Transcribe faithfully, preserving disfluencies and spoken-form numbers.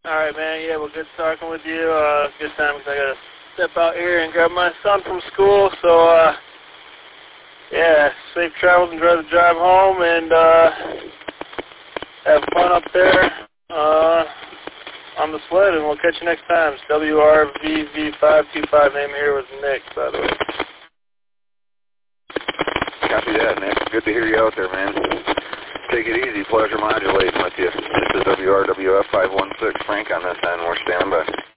All right, man. Yeah, well, good talking with you. Uh, good time because I got to step out here and grab my son from school. So, uh, yeah, safe travels. Enjoy the drive home and uh, have fun up there uh, on the sled, and we'll catch you next time. It's W R V V five two five. Name here was Nick, by the way. Copy that, Nick. Good to hear you out there, man. Take it easy. Pleasure modulating with you. This is W R W F five one six. Frank on this end. We're standing by.